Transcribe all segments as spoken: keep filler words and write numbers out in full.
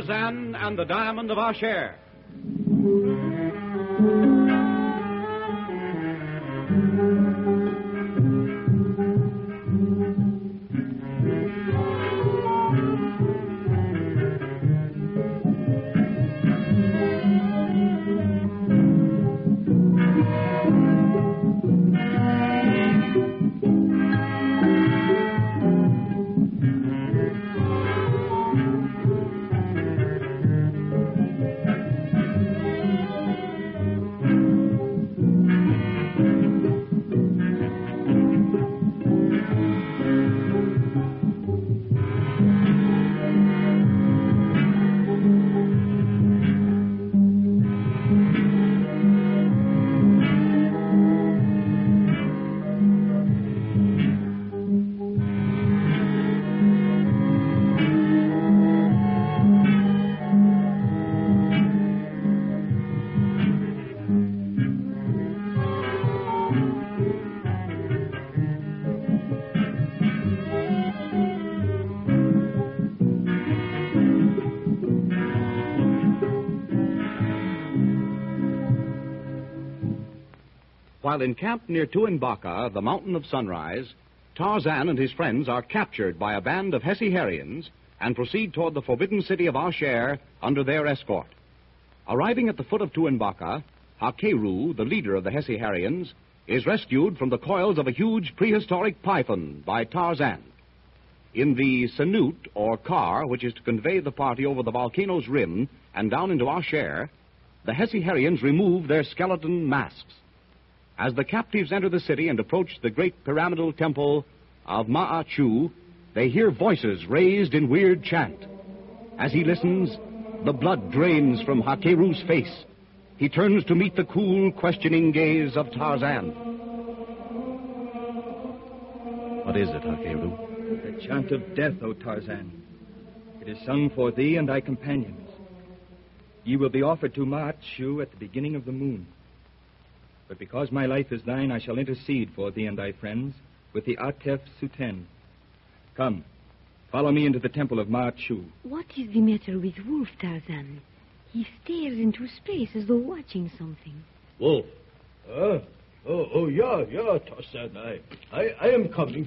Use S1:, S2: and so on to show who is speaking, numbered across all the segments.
S1: Tarzan and the Diamond of Asher. While encamped near Tuanbaca, the mountain of sunrise, Tarzan and his friends are captured by a band of Hesse-Harrians and proceed toward the forbidden city of Asher under their escort. Arriving at the foot of Tuanbaca, Hakeru, the leader of the Hesse-Harrians, is rescued from the coils of a huge prehistoric python by Tarzan. In the Sanut, or car, which is to convey the party over the volcano's rim and down into Asher, the Hesse-Harrians remove their skeleton masks. As the captives enter the city and approach the great pyramidal temple of Ma'achu, they hear voices raised in weird chant. As he listens, the blood drains from Hakeru's face. He turns to meet the cool, questioning gaze of Tarzan.
S2: What is it, Hakeru?
S3: The chant of death, O Tarzan. It is sung for thee and thy companions. Ye will be offered to Ma'achu at the beginning of the moon. But because my life is thine, I shall intercede for thee and thy friends with the Atef Suten. Come, follow me into the temple of Ma'achu.
S4: What is the matter with Wolf, Tarzan? He stares into space as though watching something.
S5: Wolf? Uh, oh, oh, yeah, yeah, Tarzan. I, I, I am coming.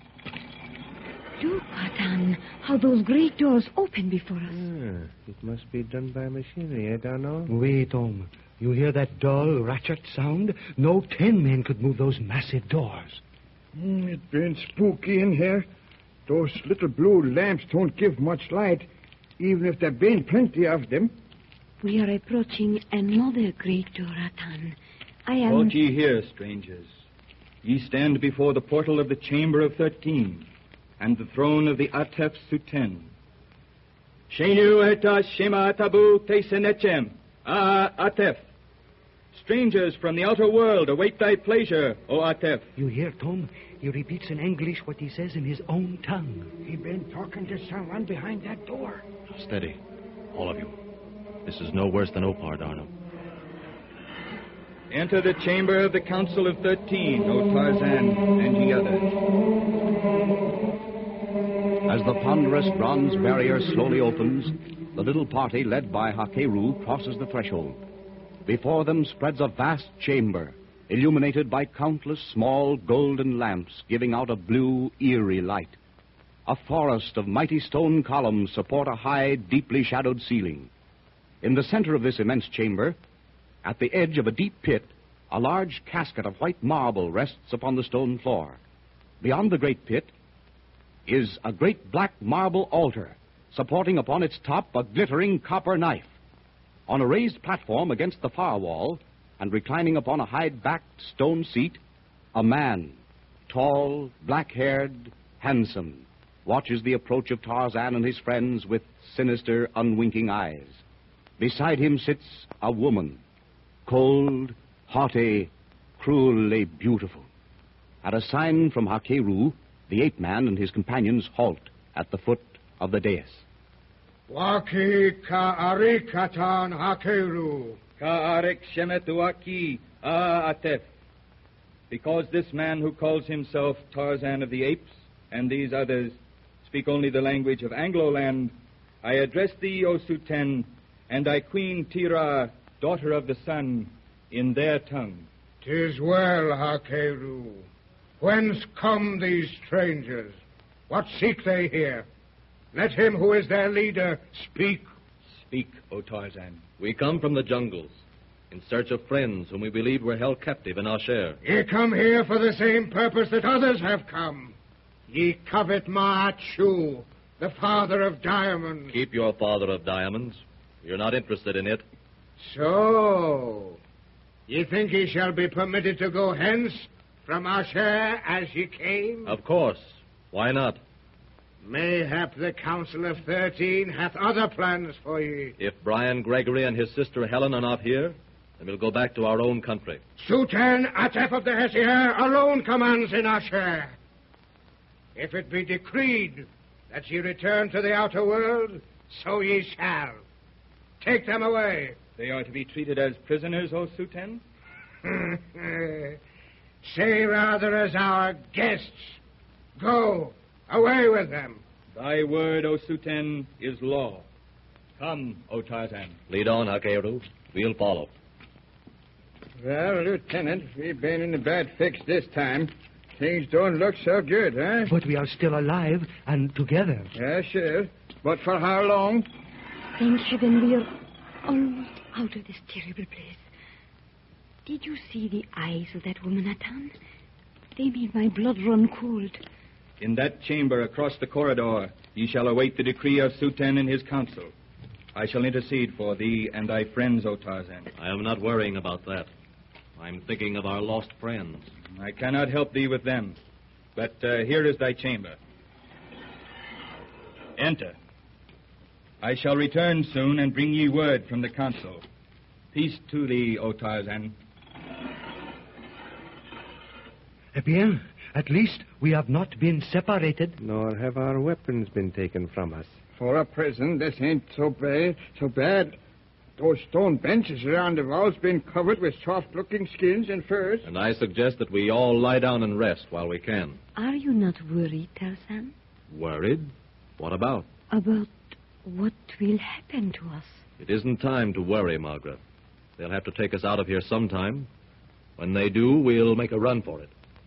S4: Look, Atan, how those great doors open before us.
S6: Ah, it must be done by machinery, I don't know.
S7: Wait, Tom. You hear that dull, ratchet sound? No ten men could move those massive doors.
S8: Mm, it's been spooky in here. Those little blue lamps don't give much light, even if there been plenty of them.
S4: We are approaching another great door, Atan. I am...
S3: Halt ye here, strangers. Ye stand before the portal of the Chamber of Thirteen and the throne of the Atef Suten. Shenu eta shema tabu teisenechem, ah Atef. Strangers from the outer world await thy pleasure, O Atef.
S7: You hear, Tom? He repeats in English what he says in his own tongue.
S8: He been talking to someone behind that door.
S2: Steady, all of you. This is no worse than Opar, Darno.
S3: Enter the chamber of the Council of Thirteen, O Tarzan and ye others.
S1: As the ponderous bronze barrier slowly opens, the little party led by Hakeru crosses the threshold. Before them spreads a vast chamber, illuminated by countless small golden lamps giving out a blue, eerie light. A forest of mighty stone columns support a high, deeply shadowed ceiling. In the center of this immense chamber, at the edge of a deep pit, a large casket of white marble rests upon the stone floor. Beyond the great pit is a great black marble altar, supporting upon its top a glittering copper knife. On a raised platform against the far wall, and reclining upon a high-backed stone seat, a man, tall, black-haired, handsome, watches the approach of Tarzan and his friends with sinister, unwinking eyes. Beside him sits a woman, cold, haughty, cruelly beautiful. At a sign from Hakeru, the ape-man and his companions halt at the foot of the dais.
S8: Waki ka'arikatan Hakeru.
S3: Ka'arik shemetuaki a Atef. Because this man who calls himself Tarzan of the Apes and these others speak only the language of Anglo-land, I address thee, O Suten, and thy queen Tira, daughter of the sun, in their tongue.
S9: 'Tis well, Hakeru. Whence come these strangers? What seek they here? Let him who is their leader speak.
S3: Speak, O Tarzan.
S2: We come from the jungles, in search of friends whom we believed were held captive in Asher.
S9: Ye come here for the same purpose that others have come. Ye covet Maachu, the father of diamonds.
S2: Keep your father of diamonds. You're not interested in it.
S9: So, ye think ye shall be permitted to go hence from Asher as ye came?
S2: Of course. Why not?
S9: Mayhap the Council of Thirteen hath other plans for ye.
S2: If Brian Gregory and his sister Helen are not here, then we'll go back to our own country.
S9: Sultan Atef of the Hessier alone commands in Asher. If it be decreed that ye return to the outer world, so ye shall. Take them away.
S3: They are to be treated as prisoners, O Sultan?
S9: Say rather as our guests. Go, away with them.
S3: Thy word, O Sultan, is law. Come, O Tarzan.
S2: Lead on, Hakeru. We'll follow.
S8: Well, Lieutenant, we've been in a bad fix this time. Things don't look so good, huh?
S7: But we are still alive and together.
S8: Yeah, sure. But for how long?
S4: Thank heaven we are almost out of this terrible place. Did you see the eyes of that woman, Atan? They made my blood run cold.
S3: In that chamber across the corridor, ye shall await the decree of Sultan and his council. I shall intercede for thee and thy friends, O Tarzan.
S2: I am not worrying about that. I'm thinking of our lost friends.
S3: I cannot help thee with them. But uh, here is thy chamber. Enter. I shall return soon and bring ye word from the council. Peace to thee, O Tarzan.
S7: Eh bien, at least we have not been separated.
S6: Nor have our weapons been taken from us.
S8: For a prison, this ain't so bad. So bad. Those stone benches around the walls been covered with soft-looking skins and furs.
S2: And I suggest that we all lie down and rest while we can.
S4: Are you not worried, Tarzan?
S2: Worried? What about?
S4: About what will happen to us?
S2: It isn't time to worry, Margaret. They'll have to take us out of here sometime. When they do, we'll make a run for it.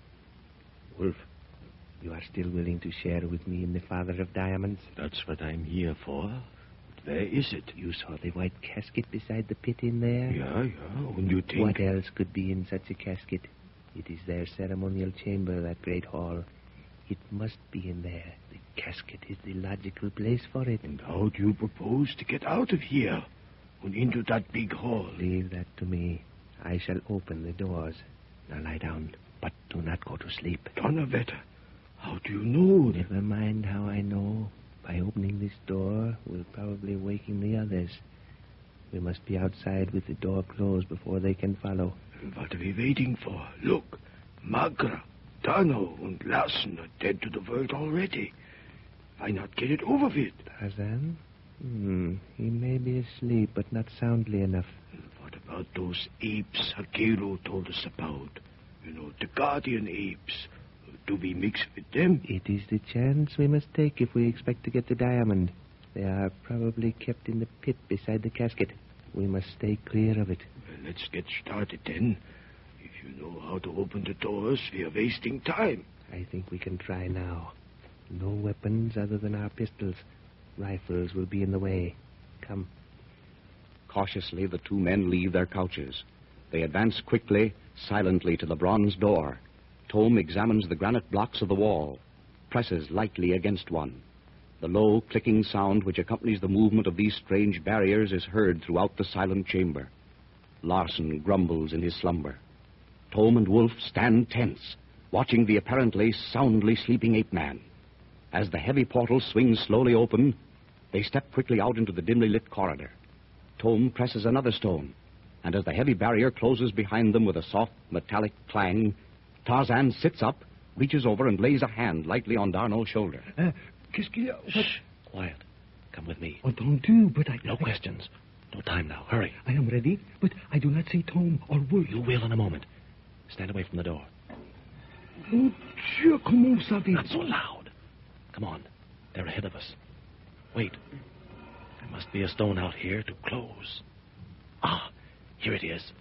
S6: Wolf, you are still willing to share with me in the Father of Diamonds?
S5: That's what I'm here for. Where is it?
S6: You saw the white casket beside the pit in there?
S5: Yeah, yeah. And you think...
S6: What else could be in such a casket? It is their ceremonial chamber, that great hall. It must be in there. The casket is the logical place for it.
S5: And how do you propose to get out of here and into that big hall?
S6: Leave that to me. I shall open the doors. Now lie down, but do not go to sleep.
S5: Donnerwetter, how do you know?
S6: Never mind how I know. By opening this door, we'll probably waken the others. We must be outside with the door closed before they can follow.
S5: And what are we waiting for? Look, Magra, Dano, and Larsen are dead to the world already. Why not get it over with?
S6: Tarzan? Hmm, he may be asleep, but not soundly enough.
S5: And what about those apes Hakeru told us about? You know, the guardian apes. Do we mix with them?
S6: It is the chance we must take if we expect to get the diamond. They are probably kept in the pit beside the casket. We must stay clear of it.
S5: Well, let's get started then. If you know how to open the doors, we are wasting time.
S6: I think we can try now. No weapons other than our pistols. Rifles will be in the way. Come.
S1: Cautiously, the two men leave their couches. They advance quickly, silently to the bronze door. Tome examines the granite blocks of the wall, presses lightly against one. The low, clicking sound which accompanies the movement of these strange barriers is heard throughout the silent chamber. Larsen grumbles in his slumber. Tome and Wolf stand tense, watching the apparently soundly sleeping ape-man. As the heavy portal swings slowly open, they step quickly out into the dimly lit corridor. Tome presses another stone, and as the heavy barrier closes behind them with a soft, metallic clang, Tarzan sits up, reaches over, and lays a hand lightly on D'Arnot's shoulder.
S7: Uh, qu'est-ce qu'il y a?
S2: Shh. Quiet. Come with me.
S7: Entendu, but I...
S2: No questions. No time now. Hurry.
S7: I am ready, but I do not see Tom or Wolf.
S2: You will in a moment. Stand away from the door.
S7: Oh, Dieu, comment vous savez?
S2: Not so loud. Come on. They're ahead of us. Wait. Must be a stone out here to close. Ah, here it is.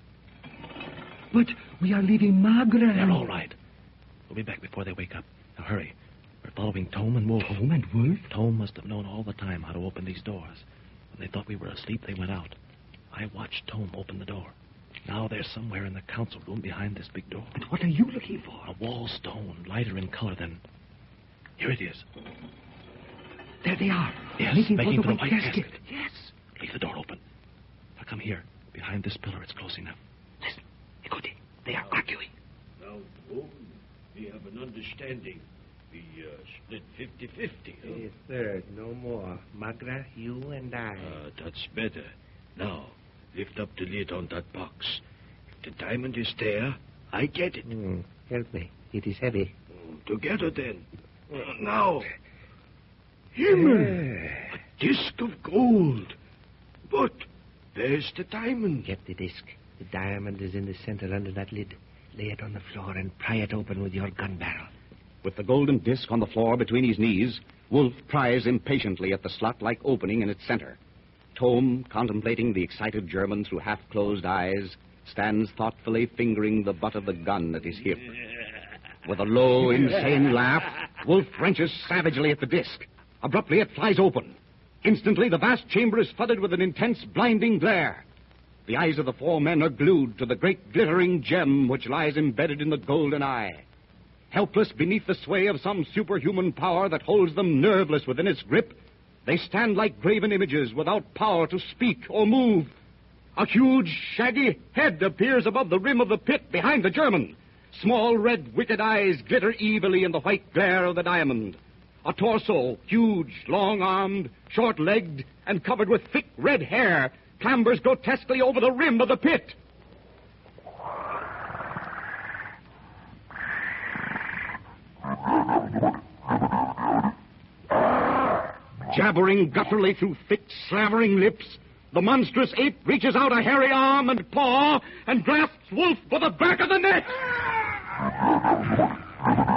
S7: But we are leaving Magra.
S2: They're all right. We'll be back before they wake up. Now hurry. We're following Tome and Wolf.
S7: Tome and Wolf?
S2: Tome must have known all the time how to open these doors. When they thought we were asleep, they went out. I watched Tome open the door. Now they're somewhere in the council room behind this big door.
S7: But what are you looking for?
S2: A wall stone, lighter in color than... Here it is.
S7: There they are.
S2: Yes,
S7: making,
S2: making
S7: for the
S2: for
S7: white
S2: the white
S7: casket.
S2: casket. Yes. Leave the door open. Now come here. Behind this pillar, it's close enough.
S7: Listen, Nicody, they are arguing.
S5: Now, Tome, we have an understanding. We uh, split fifty-fifty. Huh?
S6: Yes, sir. No more. Magra, you and I.
S5: Uh, that's better. Now, lift up the lid on that box. If the diamond is there, I get it.
S6: Mm, help me. It is heavy.
S5: Oh, together, then. Uh, now. Himmel!
S6: Uh,
S5: A disc of gold. But there's the diamond.
S6: Get the disc. The diamond is in the center under that lid. Lay it on the floor and pry it open with your gun barrel.
S1: With the golden disc on the floor between his knees, Wolf pries impatiently at the slot-like opening in its center. Tome, contemplating the excited German through half-closed eyes, stands thoughtfully fingering the butt of the gun at his hip. With a low, insane laugh, Wolf wrenches savagely at the disc. Abruptly, it flies open. Instantly, the vast chamber is flooded with an intense, blinding glare. The eyes of the four men are glued to the great glittering gem which lies embedded in the golden eye. Helpless beneath the sway of some superhuman power that holds them nerveless within its grip, they stand like graven images without power to speak or move. A huge, shaggy head appears above the rim of the pit behind the German. Small, red, wicked eyes glitter evilly in the white glare of the diamond. A torso, huge, long-armed, short-legged, and covered with thick red hair, clambers grotesquely over the rim of the pit. Jabbering gutturally through thick, slavering lips, the monstrous ape reaches out a hairy arm and paw and grasps Wolf by the back of the neck.